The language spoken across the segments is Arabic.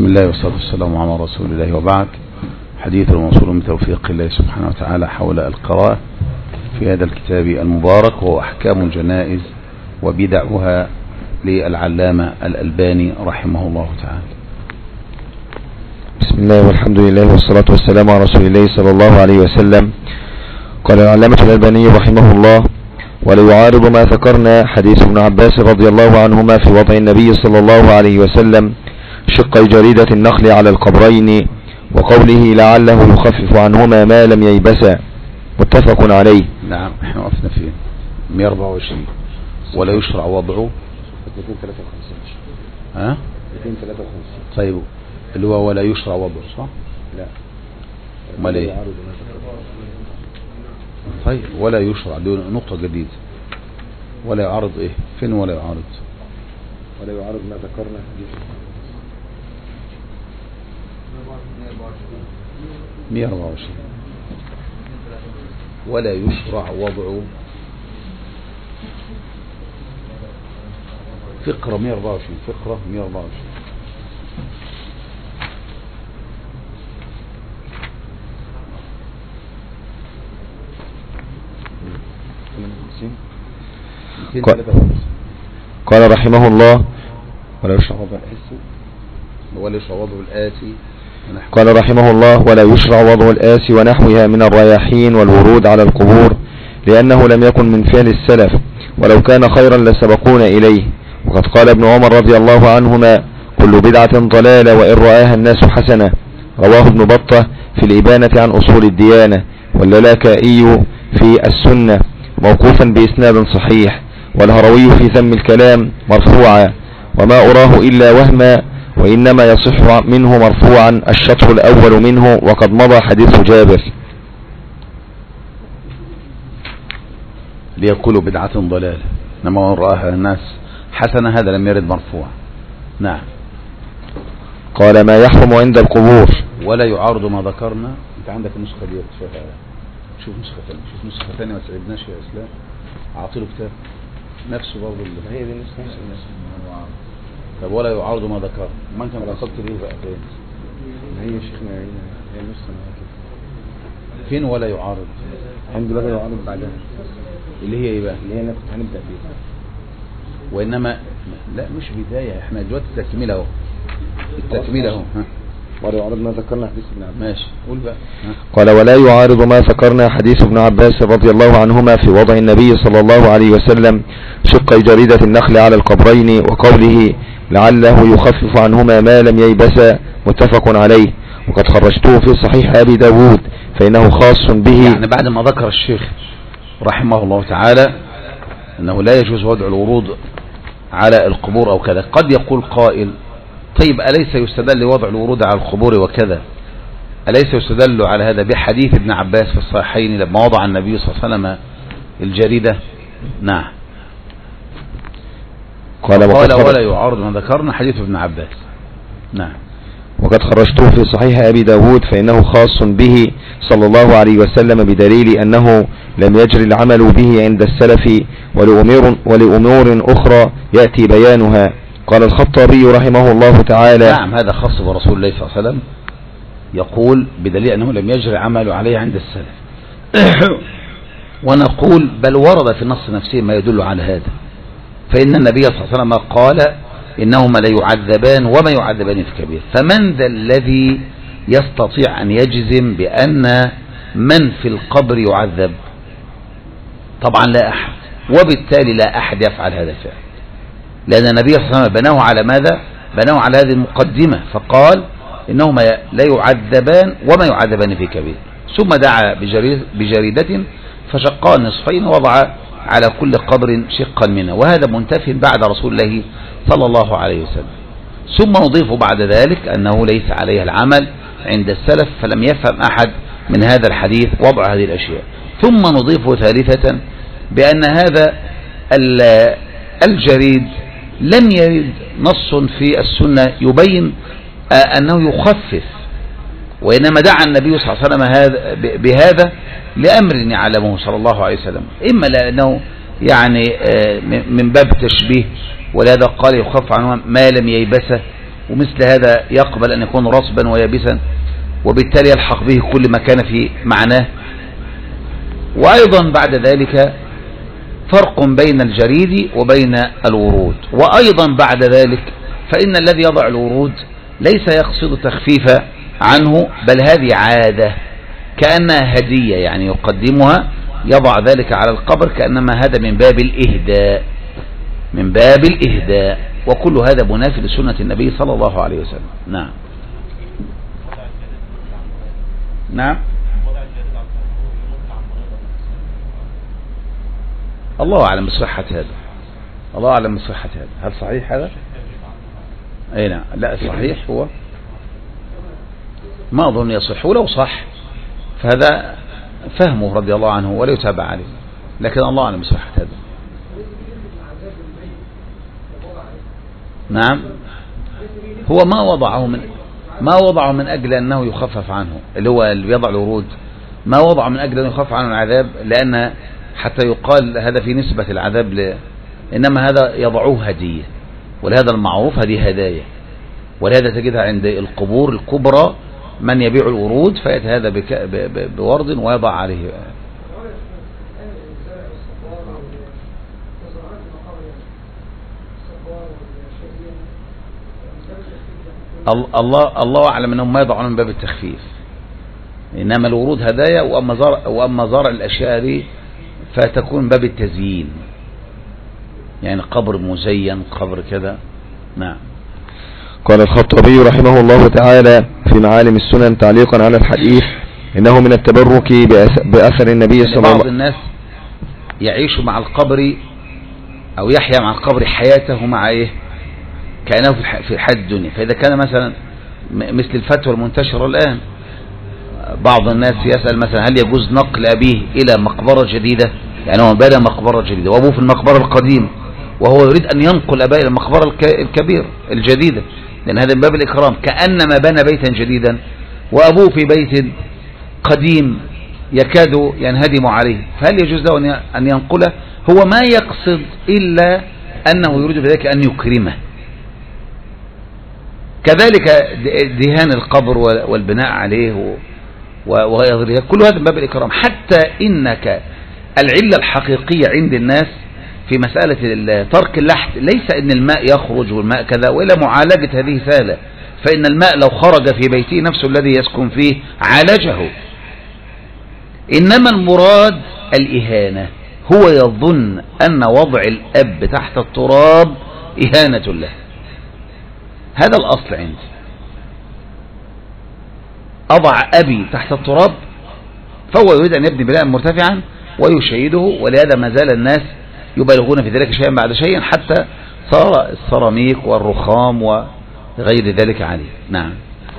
بسم الله والصلاة والسلام على رسول الله وبعد. حديث الموصول بتوفيق الله سبحانه وتعالى حول القراءة في هذا الكتاب المبارك، وهو أحكام الجنائز وبدعها للعلامة الألباني رحمه الله تعالى. بسم الله والحمد لله والصلاة والسلام على رسول الله صلى الله عليه وسلم. قال العلامة الألباني رحمه الله: ولا يعارض ما ذكرنا حديث ابن عباس رضي الله عنهما في وضع النبي صلى الله عليه وسلم شق جريدة النخل على القبرين، وقوله لعله يخفف عنهما ما لم ييبسا، متفق عليه. نعم، احنا وقفنا فين؟ 124. ولا يشرع وضعه 253. ها 253. طيب، اللي هو ولا يشرع وضعه، صح؟ لا، امال ايه؟ طيب، ولا يشرع دي نقطة جديدة. ولا يعارض ايه؟ فين ولا يعارض؟ ولا يعارض ما ذكرنا حديث 124. ولا يشرع وضعه فقرة 124. فقرة 124. قال رحمه الله: ولا يشرع وضع الآتي. قال رحمه الله: ولا يشرع وضع الآسي ونحوها من الرياحين والورود على القبور، لأنه لم يكن من فعل السلف، ولو كان خيرا لسبقونا إليه. وقد قال ابن عمر رضي الله عنهما: كل بدعة ضلالة وإن رآها الناس حسنة. رواه ابن بطة في الإبانة عن أصول الديانة، واللالكائي في السنة موقوفا بإسناد صحيح، والهروي في ذم الكلام مرفوعا، وما أراه إلا وهما، وإنما يصح منه مرفوعا الشطر الأول منه، وقد مضى حديث جابر. ليقولوا بدعة ضلالة إنما من رآها الناس حسنة، هذا لم يرد مرفوع. نعم. قال: ما يحرم عند القبور. ولا يعارض ما ذكرنا. انت عندك النسخة دي، شوف نسخة ثانية. شوف نسخة ثانية، ما تعبناش يا إسلام. أعطيله كتاب نفسه برضه اللي هي دي نفس طب ولا يعارض ما ذكر. ما انت قصدت ليه بقى فين؟ هي شيخنا هي النسخة كده. فين ولا يعارض؟ عندي بقى يعارض بعدها، اللي هي ايه بقى؟ اللي هي انا كنت هنبدأ بيها. وانما لا، مش بداية، احنا دلوقتي التكملة اهو. التكملة اهو. ولا يعارض ما ذكرنا حديث ابن عباس. ماشي، قول بقى. قال: ولا يعارض ما ذكرنا حديث ابن عباس رضي الله عنهما في وضع النبي صلى الله عليه وسلم شق جريدة النخل على القبرين، وقوله لعله يخفف عنهما ما لم ييبسا، متفق عليه. وقد خرجته في صحيح أبي داود فإنه خاص به. يعني بعد ما ذكر الشيخ رحمه الله تعالى أنه لا يجوز وضع الورود على القبور أو كذا، قد يقول قائل: طيب، أليس يستدل لوضع الورود على القبور وكذا، أليس يستدل على هذا بحديث ابن عباس في الصحيحين لما وضع النبي صلى الله عليه وسلم الجريدة؟ نعم. قال ولا يعارض ما ذكرنا حديث ابن عباس. نعم. وقد خرجته في صحيح أبي داود فإنه خاص به صلى الله عليه وسلم، بدليل أنه لم يجري العمل به عند السلف، ولأمور أخرى يأتي بيانها. قال الخطابي رحمه الله تعالى: نعم، هذا خاص برسول الله صلى الله عليه وسلم، يقول بدليل أنه لم يجري عمل عليه عند السلف. ونقول بل ورد في النص نفسه ما يدل على هذا، فإن النبي صلى الله عليه وسلم قال: إنهما لا يعذبان وما يعذبان في كبير. فمن ذا الذي يستطيع أن يجزم بأن من في القبر يعذب؟ طبعا لا أحد، وبالتالي لا أحد يفعل هذا الفعل، لأن النبي صلى الله عليه وسلم بناه على ماذا؟ بناه على هذه المقدمة، فقال إنهما لا يعذبان وما يعذبان في كبير، ثم دعا بجريدة فشقها نصفين ووضع على كل قبر شقا منها، وهذا منتف بعد رسول الله صلى الله عليه وسلم. ثم نضيف بعد ذلك أنه ليس عليه العمل عند السلف، فلم يفهم أحد من هذا الحديث وضع هذه الأشياء. ثم نضيف ثالثة بأن هذا الجريد لم يرد نص في السنة يبين أنه يخفف، وإنما دعا النبي صلى الله عليه وسلم بهذا لأمر يعلمه صلى الله عليه وسلم، إما لأنه يعني من باب تشبيه، ولهذا قال يخف عنه ما لم ييبسه، ومثل هذا يقبل أن يكون رصبا ويابسا، وبالتالي يلحق به كل ما كان في معناه. وأيضا بعد ذلك فرق بين الجريد وبين الورود. وأيضا بعد ذلك فإن الذي يضع الورود ليس يقصد التخفيف عنه، بل هذه عادة كأنها هدية، يعني يقدمها، يضع ذلك على القبر كأنما هذا من باب الإهداء، من باب الإهداء، وكل هذا منافي لسنة النبي صلى الله عليه وسلم. نعم نعم. الله أعلم بصحة هذا، الله أعلم بصحة هذا. هل صحيح هذا؟ أي نعم. لا، صحيح هو ما أظن يصح، ولو صح فهذا فهمه رضي الله عنه ولا يتابع عليه، لكن الله أعلم بصحة هذا. نعم. هو ما وضعه من أجل أنه يخفف عنه، اللي هو اللي بيضع الورود ما وضعه من أجل أن يخفف عنه العذاب، لأن حتى يقال هذا في نسبة العذاب إنما هذا يضعوه هدية، ولهذا المعروف هذه هدايا، ولهذا تجدها عند القبور الكبرى من يبيع الورود فيأتي هذا بورد ويضع عليه. الله أعلم أنهم ما يضعون من باب التخفيف، إنما الورود هدايا، وأما زرع الأشياء دي فتكون باب التزيين، يعني قبر مزين، قبر كذا. نعم. قال الخطابي رحمه الله تعالى في معالم السنن تعليقا على الحديث: إنه من التبرك بأثر النبي صلى الله عليه وسلم. بعض الناس يعيش مع القبر أو يحيا مع القبر حياته مع إيه؟ كأنه في حد الدنيا. فإذا كان مثلا مثل الفتوى المنتشرة الآن، بعض الناس يسأل مثلا هل يجوز نقل أبيه إلى مقبرة جديدة، يعني هو بنى مقبرة جديدة وأبوه في المقبرة القديم، وهو يريد أن ينقل أباه إلى المقبرة الكبيرة الجديدة، لأن هذا من باب الإكرام، كأنما بنى بيتا جديدا وأبوه في بيت قديم يكاد ينهدم عليه، فهل يجوز له أن ينقله؟ هو ما يقصد إلا أنه يريد بذلك أن يكرمه. كذلك دهان القبر والبناء عليه وغيره، كل هذا من باب الإكرام. حتى إنك العلة الحقيقية عند الناس في مسألة ترك اللحد ليس إن الماء يخرج والماء كذا، وإلا معالجة هذه سهلة، فإن الماء لو خرج في بيته نفسه الذي يسكن فيه عالجه، إنما المراد الإهانة. هو يظن أن وضع الأب تحت التراب إهانة له، هذا الأصل عندي. أضع أبي تحت التراب، فهو يريد أن يبني بناء مرتفعا ويشيده، ولهذا ما زال الناس يبالغون في ذلك شيئا بعد شيء حتى صار السيراميك والرخام وغير ذلك عليه. نعم.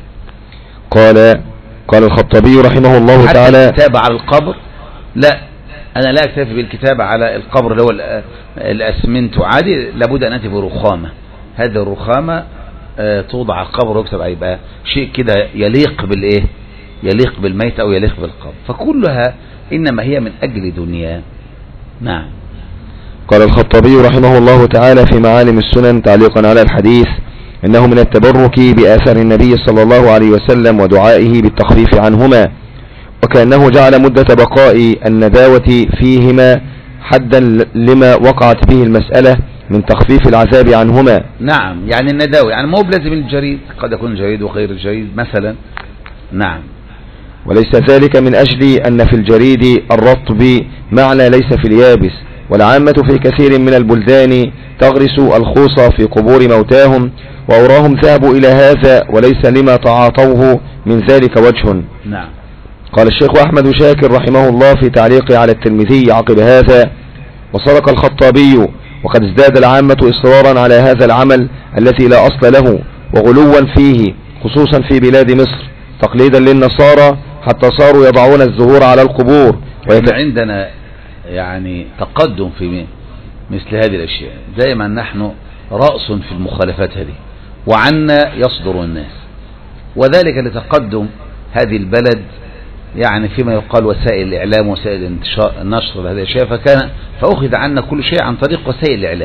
قال الخطابي رحمه الله تعالى: الكتابة على القبر لا، أنا لا أكتفي بالكتابة على القبر اللي هو الأسمنت عادي، لابد أن أتي برخامة. هذه الرخامة توضع على القبر ويكتب عليه، يبقى شيء كده يليق بالإيه؟ يليق بالميت أو يليق بالقبر، فكلها إنما هي من أجل دنيا. نعم. قال الخطابي رحمه الله تعالى في معالم السنن تعليقا على الحديث: إنه من التبرك بآثار النبي صلى الله عليه وسلم ودعائه بالتخفيف عنهما، وكأنه جعل مدة بقاء النداوة فيهما حدا لما وقعت به المسألة من تخفيف العذاب عنهما. نعم، يعني النداوة يعني مو بلازم الجريد، قد يكون جريد وغير الجريد مثلا. نعم. وليس ذلك من أجل أن في الجريد الرطب معنى ليس في اليابس، والعامة في كثير من البلدان تغرس الخوص في قبور موتاهم، وأوراهم ذهبوا إلى هذا وليس لما تعاطوه من ذلك وجه. نعم. قال الشيخ أحمد شاكر رحمه الله في تعليقه على الترمذي عقب هذا: وصدق الخطابي، وقد ازداد العامة إصرارا على هذا العمل الذي لا أصل له، وغلوا فيه خصوصا في بلاد مصر تقليدا للنصارى، حتى صاروا يضعون الزهور على القبور. عندنا يعني تقدم في مثل هذه الأشياء، دائما نحن رأس في المخالفات هذه، وعنا يصدر الناس، وذلك لتقدم هذه البلد يعني فيما يقال وسائل الإعلام وسائل النشر هذه الأشياء، فأخذ عنا كل شيء عن طريق وسائل الإعلام،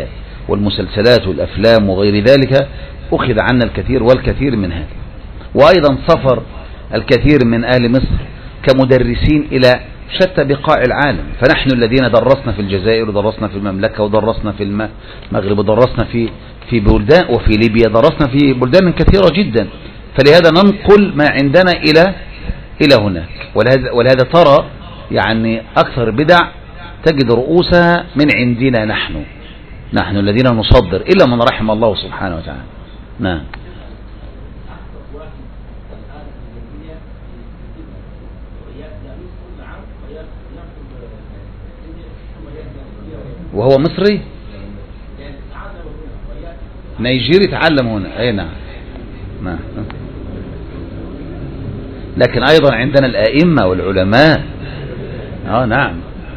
والمسلسلات والأفلام وغير ذلك أخذ عنا الكثير والكثير من هذا. وأيضا سفر الكثير من أهل مصر كمدرسين إلى شتى بقاع العالم، فنحن الذين درسنا في الجزائر ودرسنا في المملكة ودرسنا في المغرب ودرسنا في بلدان وفي ليبيا، درسنا في بلدان كثيرة جدا، فلهذا ننقل ما عندنا إلى هناك. ولهذا ترى يعني أكثر بدع تجد رؤوسها من عندنا نحن الذين نصدر، إلا من رحم الله سبحانه وتعالى. نعم. وهو مصري نيجيري تعلم هنا. اي نعم. لكن ايضا عندنا الائمة والعلماء. نعم.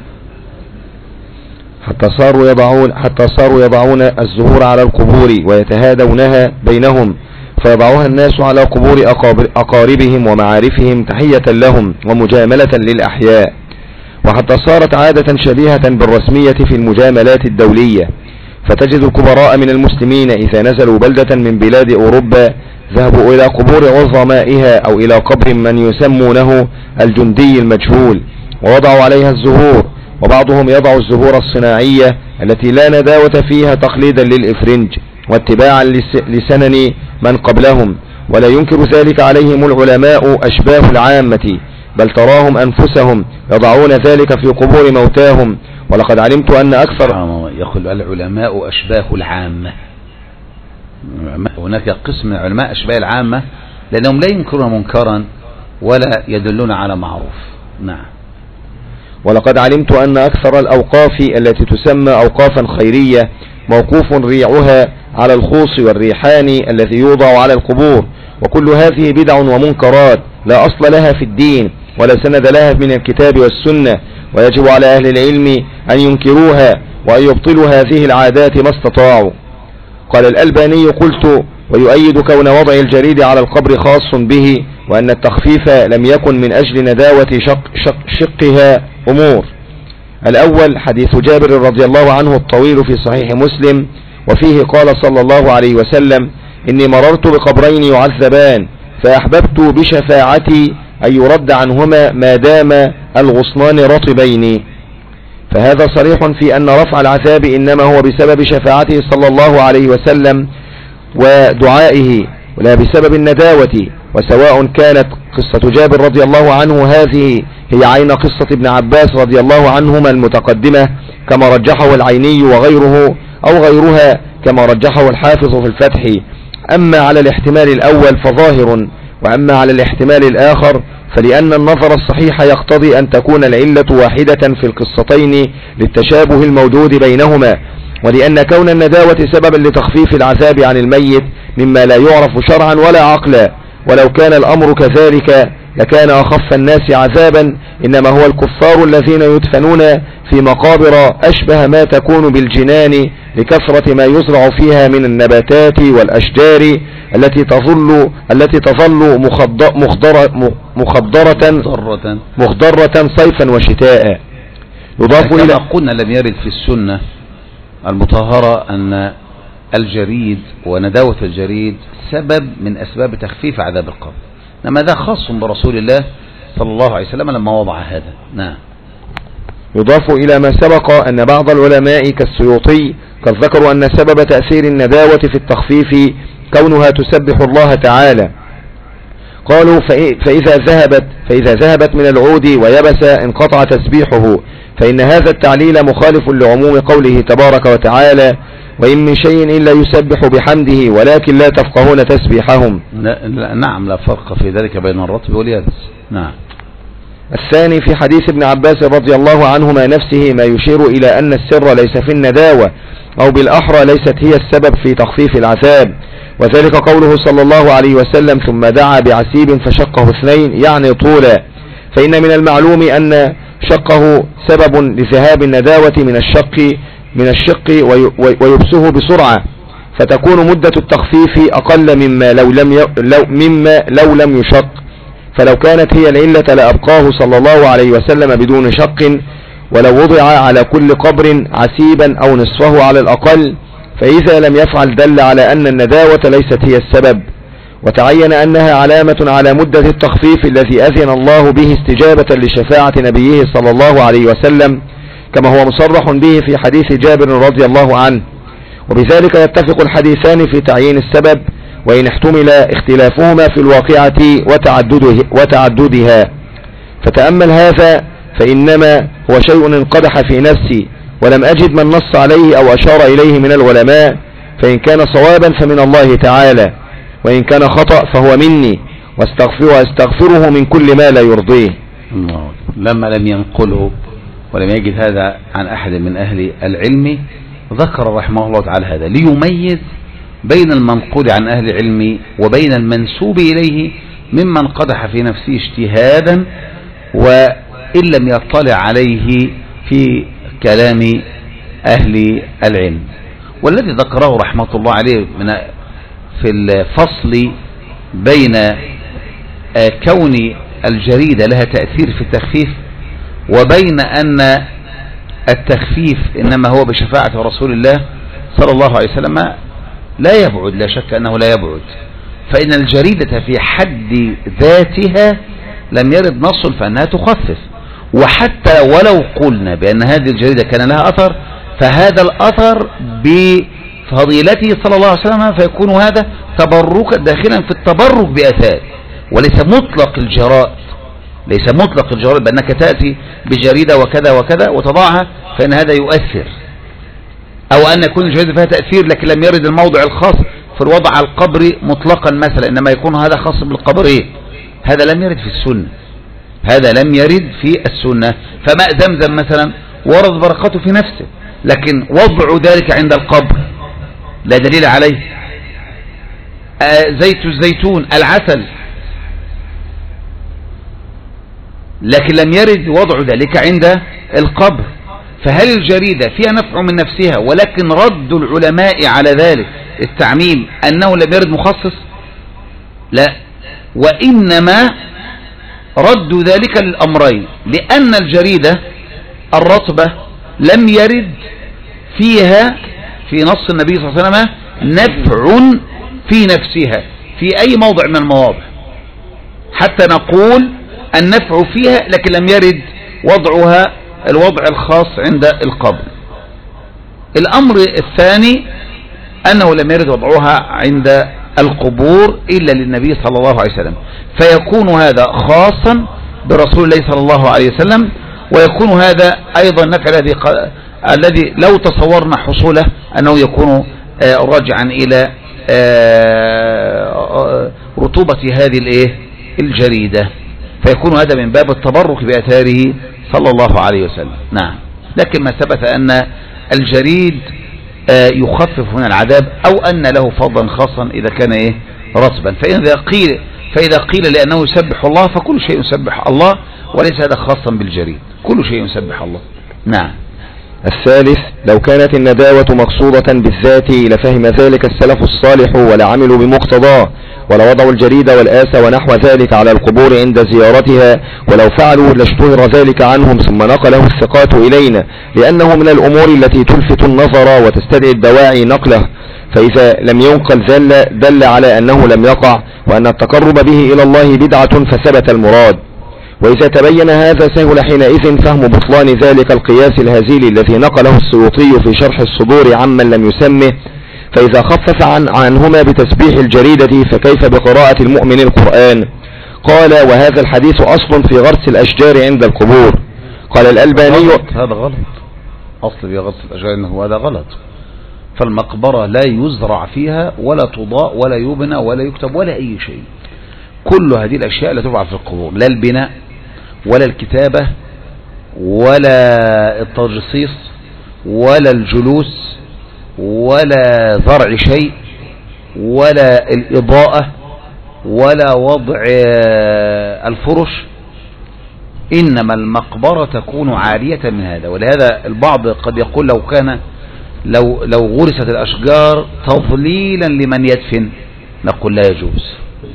حتى صاروا يضعون الزهور على القبور ويتهادونها بينهم، فيضعوها الناس على قبور أقاربهم ومعارفهم تحية لهم ومجاملة للأحياء. وحتى صارت عادة شبيهة بالرسمية في المجاملات الدولية، فتجد الكبراء من المسلمين إذا نزلوا بلدة من بلاد أوروبا ذهبوا إلى قبور عظمائها أو إلى قبر من يسمونه الجندي المجهول ووضعوا عليها الزهور، وبعضهم يضع الزهور الصناعية التي لا نداوة فيها تقليدا للإفرنج واتباعا لسنن من قبلهم، ولا ينكر ذلك عليهم العلماء أشباه العامة، بل تراهم أنفسهم يضعون ذلك في قبور موتاهم. ولقد علمت أن أكثر يقول العلماء أشباه العامة، هناك قسم من العلماء أشباه العامة لأنهم لا ينكرون منكرا ولا يدلون على معروف. نعم. ولقد علمت أن أكثر الأوقاف التي تسمى أوقافا خيرية موقوف ريعها على الخوص والريحان الذي يوضع على القبور، وكل هذه بدع ومنكرات لا أصل لها في الدين ولا سند لها من الكتاب والسنة، ويجب على أهل العلم أن ينكروها وأن يبطلوا هذه العادات ما استطاعوا. قال الألباني: قلت: ويؤيد كون وضع الجريد على القبر خاص به، وأن التخفيف لم يكن من أجل نداوة شقها أمور. الأول حديث جابر رضي الله عنه الطويل في صحيح مسلم، وفيه قال صلى الله عليه وسلم: إني مررت بقبرين يعذبان فأحببت بشفاعتي أن يرد عنهما ما دام الغصنان رطبين. فهذا صريح في أن رفع العذاب إنما هو بسبب شفاعته صلى الله عليه وسلم ودعائه ولا بسبب النداوة. وسواء كانت قصة جابر رضي الله عنه هذه هي عين قصة ابن عباس رضي الله عنهما المتقدمة كما رجحه العيني وغيره، أو غيرها كما رجحه الحافظ في الفتح. أما على الاحتمال الأول فظاهر، وأما على الاحتمال الآخر فلأن النظر الصحيح يقتضي أن تكون العلة واحدة في القصتين للتشابه الموجود بينهما، ولأن كون النداوة سببا لتخفيف العذاب عن الميت مما لا يعرف شرعا ولا عقلا، ولو كان الأمر كذلك لكان أخف الناس عذابا إنما هو الكفار الذين يدفنون في مقابر أشبه ما تكون بالجنان لكثرة ما يزرع فيها من النباتات والأشجار التي تظل مخضرة صيفا وشتاء. يضاف إلى قلنا لم يرد في السنة المطهرة أن الجريد ونداوة الجريد سبب من أسباب تخفيف عذاب القبر، إنما هذا خاص برسول الله صلى الله عليه وسلم لما وضع هذا. نعم. يضاف إلى ما سبق أن بعض العلماء كالسيوطي قد ذكروا أن سبب تأثير النداوة في التخفيف كونها تسبح الله تعالى. قالوا فإذا ذهبت من العود ويبس انقطع تسبيحه، فإن هذا التعليل مخالف لعموم قوله تبارك وتعالى: وإن من شيء إلا يسبح بحمده ولكن لا تفقهون تسبيحهم. نعم، لا فرق في ذلك بين الرطب واليابس. نعم. الثاني في حديث ابن عباس رضي الله عنهما نفسه ما يشير إلى أن السر ليس في النداوة، أو بالأحرى ليست هي السبب في تخفيف العذاب، وذلك قوله صلى الله عليه وسلم: ثم دعا بعسيب فشقه اثنين، يعني طولا. فإن من المعلوم أن شقه سبب لذهاب النداوة من الشق ويبسه بسرعة، فتكون مدة التخفيف أقل مما لو لم يشق. فلو كانت هي العلة لأبقاه صلى الله عليه وسلم بدون شق، ولو وضع على كل قبر عسيبا أو نصفه على الأقل، فإذا لم يفعل دل على أن النداوة ليست هي السبب، وتعين أنها علامة على مدة التخفيف الذي أذن الله به استجابة لشفاعة نبيه صلى الله عليه وسلم، كما هو مصرح به في حديث جابر رضي الله عنه. وبذلك يتفق الحديثان في تعيين السبب، وإن احتمل اختلافهما في الواقعة وتعددها. فتأمل هذا، فإنما هو شيء انقدح في نفسي ولم أجد من نص عليه أو أشار إليه من العلماء، فإن كان صوابا فمن الله تعالى، وإن كان خطأ فهو مني، واستغفره من كل ما لا يرضيه. لما لم ينقله ولم يجد هذا عن أحد من أهل العلم، ذكر رحمه الله تعالى هذا ليميز بين المنقول عن أهل العلم وبين المنسوب إليه ممن قدح في نفسه اجتهادا وإن لم يطلع عليه في كلام أهل العلم. والذي ذكره رحمة الله عليه في الفصل بين كون الجريدة لها تأثير في التخفيف وبين أن التخفيف إنما هو بشفاعة رسول الله صلى الله عليه وسلم لا يبعد، لا شك أنه لا يبعد، فإن الجريدة في حد ذاتها لم يرد نص فإنها تخفف. وحتى ولو قلنا بأن هذه الجريدة كان لها أثر، فهذا الأثر بفضيلته صلى الله عليه وسلم، فيكون هذا تبرك داخلا في التبرك بأثار، وليس مطلق الجرائد. ليس مطلق الجرائد بأنك تأتي بجريدة وكذا وكذا وتضعها فإن هذا يؤثر، أو أن يكون الجريدة فيها تأثير لكن لم يرد الموضع الخاص في الوضع على القبر مطلقا مثلا، إنما يكون هذا خاص بالقبرين. هذا لم يرد في السنة، هذا لم يرد في السنة. فماء زمزم مثلا ورد بركته في نفسه، لكن وضع ذلك عند القبر لا دليل عليه. زيت الزيتون، العسل، لكن لم يرد وضع ذلك عند القبر. فهل الجريدة فيها نفع من نفسها ولكن رد العلماء على ذلك التعميم أنه لم يرد مخصص؟ لا، وإنما رد ذلك للأمرين، لأن الجريدة الرطبة لم يرد فيها في نص النبي صلى الله عليه وسلم نفع في نفسها في أي موضع من المواضع حتى نقول النفع فيها، لكن لم يرد وضعها الوضع الخاص عند القبر. الأمر الثاني أنه لم يرد وضعها عند القبور إلا للنبي صلى الله عليه وسلم، فيكون هذا خاصا برسول الله صلى الله عليه وسلم، ويكون هذا أيضا النفع الذي لو تصورنا حصوله أنه يكون راجعا إلى رطوبة هذه الجريدة، فيكون هذا من باب التبرك بأثاره صلى الله عليه وسلم. نعم، لكن ما ثبت أن الجريد يخفف من العذاب أو أن له فضلا خاصا إذا كان رطبا. فإذا قيل لأنه يسبح الله فكل شيء يسبح الله، وليس هذا خاصا بالجريد، كل شيء يسبح الله. نعم. الثالث، لو كانت النداوة مقصودة بالذات لفهم ذلك السلف الصالح ولعملوا بمقتضاه، ولوضعوا الجريد والآس ونحو ذلك على القبور عند زيارتها، ولو فعلوا لاشتهر ذلك عنهم ثم نقله الثقات إلينا، لأنه من الأمور التي تلفت النظر وتستدعي الدواعي نقله، فإذا لم ينقل دل على أنه لم يقع، وأن التقرب به إلى الله بدعة فثبت المراد. وإذا تبين هذا سهل حينئذ فهم بطلان ذلك القياس الهزيل الذي نقله السيوطي في شرح الصدور عمن لم يسمه، فإذا خفف عنهما بتسبيح الجريدة فكيف بقراءة المؤمن القرآن؟ قال: وهذا الحديث أصل في غرس الأشجار عند القبور. قال الألباني: هذا غلط، أصل في غرس الأشجار إنه هذا غلط، فالمقبرة لا يزرع فيها ولا تضاء ولا يبنى ولا يكتب ولا أي شيء، كل هذه الأشياء لا تفعل في القبور، لا البناء ولا الكتابة ولا الترصيص ولا الجلوس ولا زرع شيء ولا الإضاءة ولا وضع الفرش، إنما المقبرة تكون عارية من هذا. ولهذا البعض قد يقول لو غرست الأشجار تضليلا لمن يدفن نقول لا يجوز،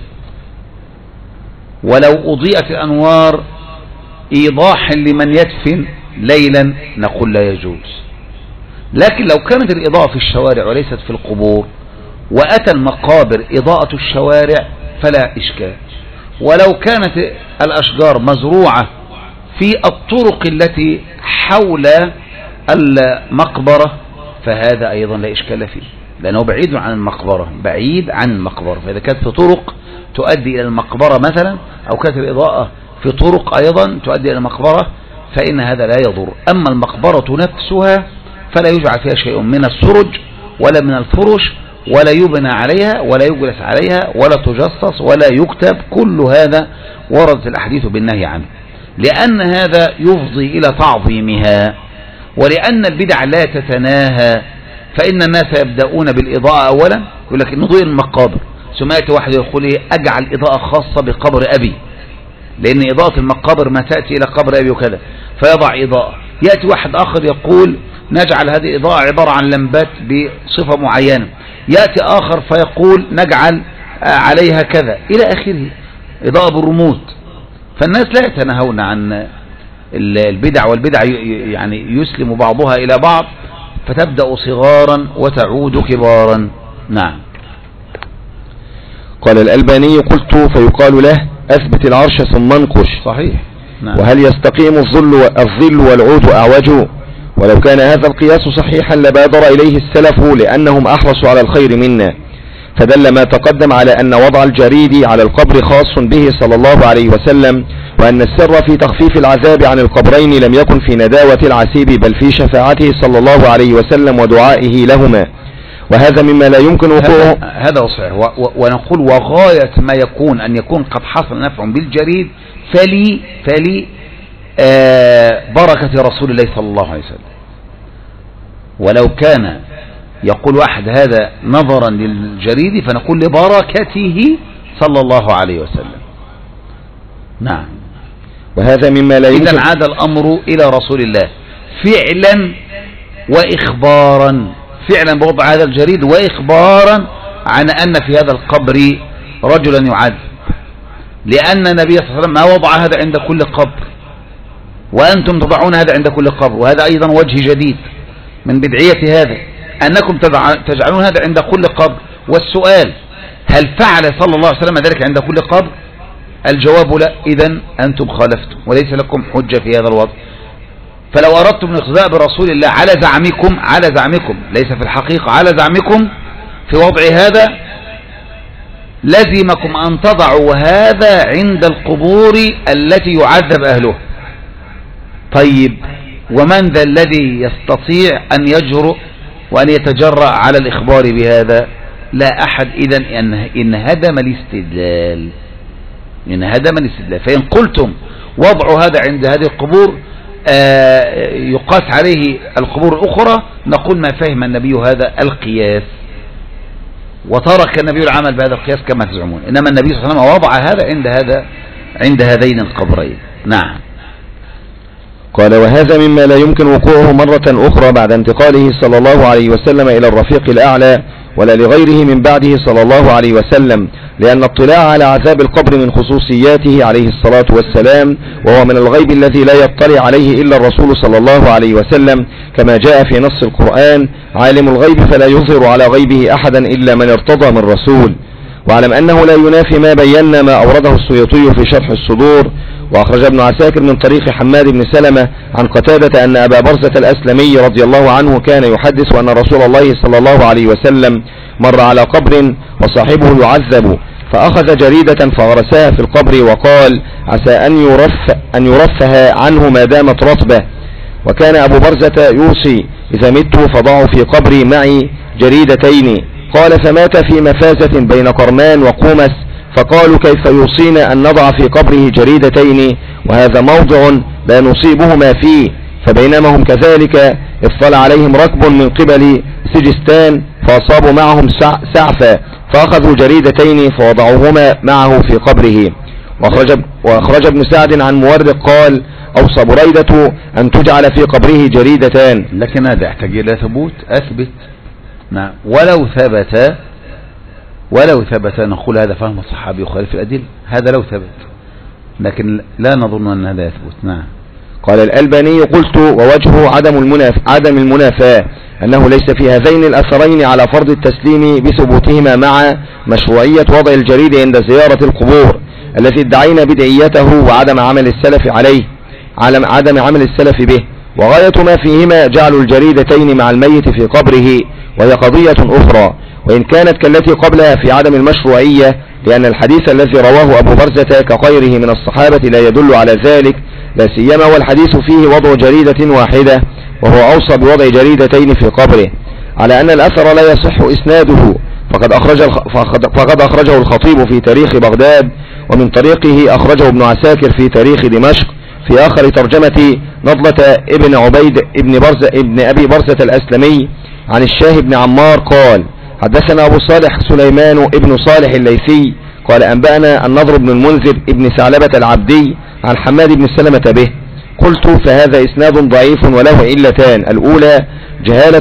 ولو أضيئت الأنوار إيضاحا لمن يدفن ليلا نقول لا يجوز، لكن لو كانت الإضاءة في الشوارع وليست في القبور وأتى المقابر إضاءة الشوارع فلا إشكال. ولو كانت الأشجار مزروعة في الطرق التي حول المقبرة فهذا أيضا لا إشكال فيه، لأنه بعيد عن المقبرة، بعيد عن المقبرة. فإذا كانت في طرق تؤدي إلى المقبرة مثلا، أو كانت الإضاءة في طرق أيضا تؤدي إلى المقبرة، فإن هذا لا يضر. أما المقبرة نفسها فلا يجعل فيها شيء من السرج ولا من الفرش، ولا يبنى عليها ولا يجلس عليها ولا تجصص ولا يكتب. كل هذا وردت الأحاديث بالنهي عنه، لأن هذا يفضي إلى تعظيمها، ولأن البدع لا تتناهى. فإن الناس يبدأون بالإضاءة أولا، يقول لك نضيء المقابر، ثم يأتي واحد يقول لي أجعل إضاءة خاصة بقبر أبي، لأن إضاءة المقابر ما تأتي إلى قبر أبي وكذا، فيضع إضاءة. يأتي واحد آخر يقول نجعل هذه الإضاءة عبارة عن لمبات بصفة معينة. يأتي آخر فيقول نجعل عليها كذا إلى آخره، إضاءة بالرموز. فالناس لا يتناهون عن البدع، والبدع يعني يسلم بعضها إلى بعض، فتبدأ صغارا وتعود كبارا. نعم. قال الألباني: قلت فيقال له أثبت العرش ثم انقش. صحيح. نعم. وهل يستقيم الظل والعود أعوج؟ ولو كان هذا القياس صحيحا لبادر إليه السلف، لأنهم أحرصوا على الخير منا. فدل ما تقدم على أن وضع الجريد على القبر خاص به صلى الله عليه وسلم، وأن السر في تخفيف العذاب عن القبرين لم يكن في نداوة العسيب بل في شفاعته صلى الله عليه وسلم ودعائه لهما، وهذا مما لا يمكن وقوعه. هذا صحيح. ونقول وغاية ما يكون أن يكون قد حصل نفع بالجريد فلي بركة رسول الله صلى الله عليه وسلم. ولو كان يقول واحد هذا نظرا للجريد فنقول لبركته صلى الله عليه وسلم. نعم. وهذا مما لا يمكن. إذن عاد الأمر إلى رسول الله فعلا وإخبارا، فعلا بوضع هذا الجريد وإخبارا عن أن في هذا القبر رجلا يعذب، لأن النبي صلى الله عليه وسلم ما وضع هذا عند كل قبر، وأنتم تضعون هذا عند كل قبر. وهذا أيضا وجه جديد من بدعية هذا، أنكم تجعلون هذا عند كل قبر. والسؤال هل فعل صلى الله عليه وسلم ذلك عند كل قبر؟ الجواب لا. إذن أنتم خالفتم وليس لكم حجة في هذا الوضع. فلو أردتم الاقتداء برسول الله على زعمكم ليس في الحقيقة، على زعمكم في وضع هذا، لزمكم أن تضعوا هذا عند القبور التي يعذب أهله. طيب، ومن ذا الذي يستطيع أن يجرؤ وأن يتجرأ على الإخبار بهذا؟ لا أحد. إذن إن هدم الاستدلال. فإن قلتم وضع هذا عند هذه القبور يقاس عليه القبور الأخرى، نقول ما فهم النبي هذا القياس وترك النبي العمل بهذا القياس كما تزعمون، إنما النبي صلى الله عليه وسلم وضع هذا عند هذين القبرين. نعم. قال: وهذا مما لا يمكن وقوعه مرة أخرى بعد انتقاله صلى الله عليه وسلم إلى الرفيق الأعلى، ولا لغيره من بعده صلى الله عليه وسلم، لأن الاطلاع على عذاب القبر من خصوصياته عليه الصلاة والسلام، وهو من الغيب الذي لا يطلع عليه إلا الرسول صلى الله عليه وسلم، كما جاء في نص القرآن: عالم الغيب فلا يظهر على غيبه أحدا إلا من ارتضى من رسول. واعلم أنه لا ينافي ما بينا ما أورده السيوطي في شرح الصدور. وأخرج ابن عساكر من طريق حماد بن سلمة عن قتادة أن أبا برزة الأسلمي رضي الله عنه كان يحدث أن رسول الله صلى الله عليه وسلم مر على قبر وصاحبه يعذب، فأخذ جريدة فغرسها في القبر وقال: عسى أن يرفه عنه ما دامت رطبة. وكان أبو برزة يوصي: إذا مت فضعوا في قبري معي جريدتين. قال: فمات في مفازة بين قرمان وقومس، فقالوا: كيف يوصينا أن نضع في قبره جريدتين وهذا موضع لا نصيبهما فيه؟ فبينما هم كذلك اطلع عليهم ركب من قبل سجستان فأصابوا معهم سعفا، فأخذوا جريدتين فوضعوهما معه في قبره. وأخرج ابن سعد عن مورق قال: أوصى بريدة أن تجعل في قبره جريدتان. لكن هذا يحتاج إلى ثبوت. أثبت. نعم. ولو ثبت نقول هذا فهم الصحابي يخالف الأدلة، هذا لو ثبت، لكن لا نظن أن هذا يثبت. نعم. قال الألباني قلت ووجهه عدم المنافاة أنه ليس في هذين الأثرين على فرض التسليم بثبوتهما مع مشروعية وضع الجريد عند زيارة القبور التي ادعينا بدعيته وعدم عمل السلف عليه عدم عمل السلف به، وغاية ما فيهما جعل الجريدتين مع الميت في قبره، وهي قضية أخرى، وإن كانت كالتي قبلها في عدم المشروعية، لأن الحديث الذي رواه أبو برزة كغيره من الصحابة لا يدل على ذلك، لا سيما والحديث فيه وضع جريدة واحدة، وهو أوصى بوضع جريدتين في قبره، على أن الأثر لا يصح إسناده، فقد أخرجه الخطيب في تاريخ بغداد، ومن طريقه أخرجه ابن عساكر في تاريخ دمشق في آخر ترجمة نضلة ابن عبيد ابن أبي برزة الأسلمي عن الشاه بن عمار قال حدثنا أبو صالح سليمان ابن صالح الليثي قال أنبأنا النضر بن المنذر ابن ثعلبة العبدي عن حماد بن سلمة به. قلت فهذا إسناد ضعيف وله علتان، الأولى جهالة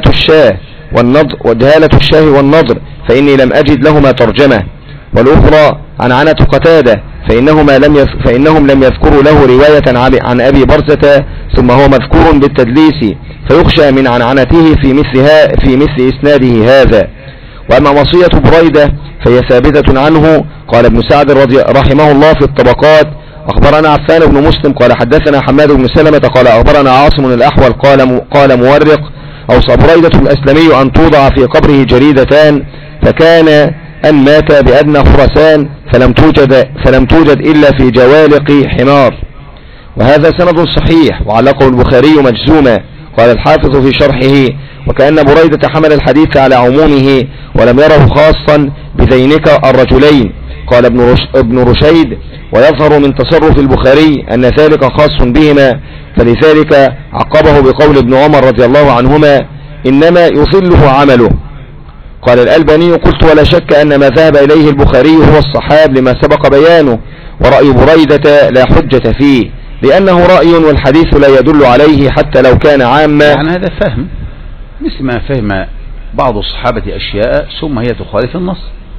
الشاه والنضر فإني لم أجد لهما ترجمة، والأخرى عنعنة قتادة فإنهم لم يذكروا له رواية عن أبي برزة، ثم هو مذكور بالتدليس فيخشى من عنعنته في مثل إسناده هذا. وأما وصية بريدة فهي ثابتة عنه. قال ابن سعد رحمه الله في الطبقات أخبرنا عفان بن مسلم قال حدثنا حماد بن سلمة قال أخبرنا عاصم الأحول قال مورق أوصى بريدة الأسلمي أن توضع في قبره جريدتان، فكان أن مات بأدنى خرسان فلم توجد إلا في جوالق حمار. وهذا سند صحيح وعلقه البخاري مجزوما. قال الحافظ في شرحه وكأن بريدة حمل الحديث على عمومه ولم يره خاصا بذينك الرجلين. قال ابن رشيد ويظهر من تصرف البخاري أن ذلك خاص بهما، فلذلك عقبه بقول ابن عمر رضي الله عنهما إنما يصله عمله. قال الألباني قلت ولا شك أن ما ذهب إليه البخاري هو الصحاب لما سبق بيانه، ورأي بريدة لا حجة فيه لأنه رأي والحديث لا يدل عليه حتى لو كان عاما. يعني هذا فهم مثل ما فهم بعض الصحابة أشياء ثم هي تخالف النص.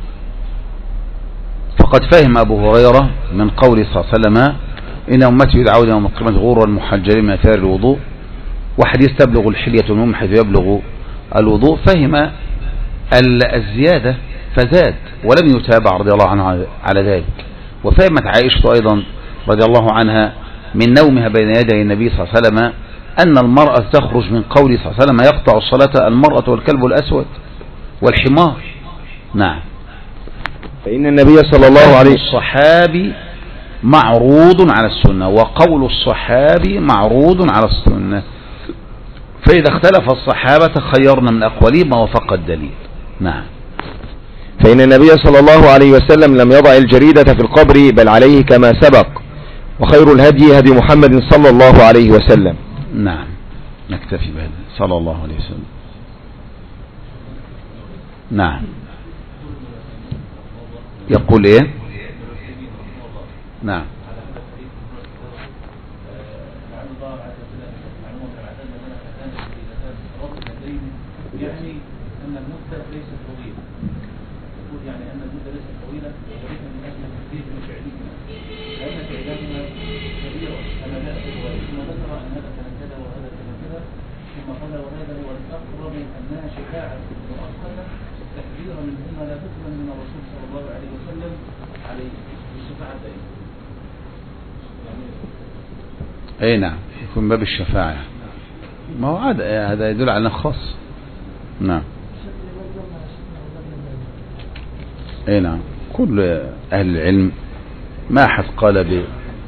فقد فهم أبو هريرة من قول صلى الله عليه وسلم إن أمتي يدعون يوم القيامة غرا محجلين من أثار الوضوء، وحديث تبلغ الحلية المؤمن حيث يبلغ الوضوء، فهم الزيادة فزاد ولم يتابع رضي الله عنه على ذلك. وفهمت عائشة أيضا رضي الله عنها من نومها بين يدي النبي صلى الله عليه وسلم أن المرأة تخرج من قوله صلى الله عليه وسلم يقطع الصلاة المرأة والكلب الأسود والحمار. نعم. فإن النبي صلى الله عليه وسلم الصحابي معروض على السنة، وقول الصحابي معروض على السنة، فإذا اختلف الصحابة خيرنا من أقوالهم ما وفق الدليل. نعم. فإن النبي صلى الله عليه وسلم لم يضع الجريدة في القبر بل عليه كما سبق، وخير الهدي هدي محمد صلى الله عليه وسلم. نعم، نكتفي بهذا صلى الله عليه وسلم. نعم. يقول ايه؟ نعم. يعني أن المدة ليست طويلة، يقول يعني أن المدة ليست طويلة وليس من أجل التحديد من فعلهما، لأن فعلهما كبيرة كما لا أقول، ثم ذكر أن هذا كان كذا وهذا كان كذا، ثم قال وهذا هو الأقرب أنها شفاعة مؤقتة تكبيرا منهما لا بد من الرسول صلى الله عليه وسلم عليه بالشفاعة دائما. أي نعم، يكون باب الشفاعة، ما هو هذا يدل على خاص. نعم. اي نعم، كل اهل العلم ما احد قال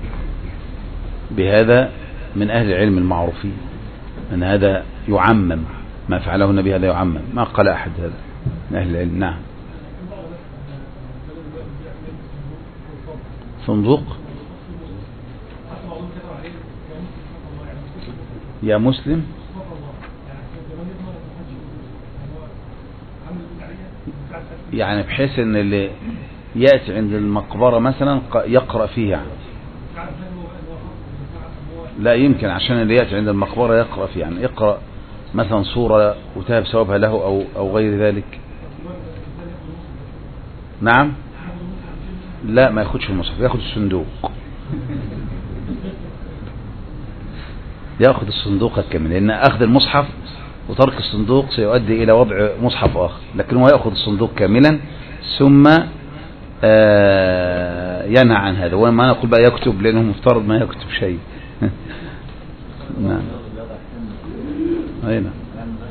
بهذا من اهل العلم المعروفين ان هذا يعمم، ما فعله النبي هذا يعمم، ما قال احد هذا من اهل العلم. نعم. صندوق يا مسلم، يعني بحيث ان اللي يأتي عند المقبرة مثلا يقرأ فيه يعني. لا يمكن، عشان اللي يأتي عند المقبرة يقرأ فيه، يعني يقرأ مثلا صورة وتهب ثوابها له او غير ذلك. نعم. لا، ما ياخدش المصحف، ياخد الصندوق. يأخذ الصندوق الكامل، لأن أخذ المصحف وترك الصندوق سيؤدي إلى وضع مصحف آخر، لكن هو يأخذ الصندوق كاملا ثم ينهى عن هذا. وما نقول بقى يكتب، لأنه مفترض ما يكتب شيء. نعم. أين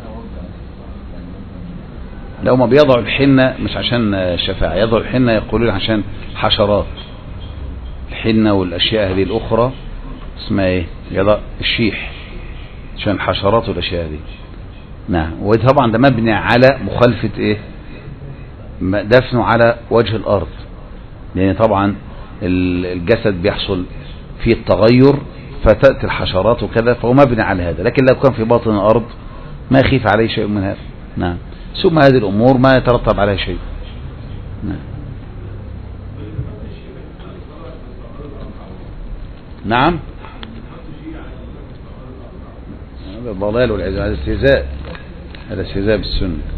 لو ما بيضعوا الحنة مش عشان شفاعة، يضعوا الحنة يقولون عشان حشرات، الحنة والأشياء هذه الأخرى اسمها ايه، يضع الشيح عشان الحشرات والأشياء هذه. نعم. وطبعا ده مبني على مخالفة ايه، دفنه على وجه الأرض، لأن طبعا الجسد بيحصل فيه التغير فتأتي الحشرات وكذا، فهو مبني على هذا. لكن لو كان في باطن الأرض ما يخيف عليه شيء من هذا. نعم. ثم هذه الأمور ما يترتب عليها شيء. نعم. نعم. هذا الضلال والعياذ، هذا استهزاء، هذا استهزاء بالسنة.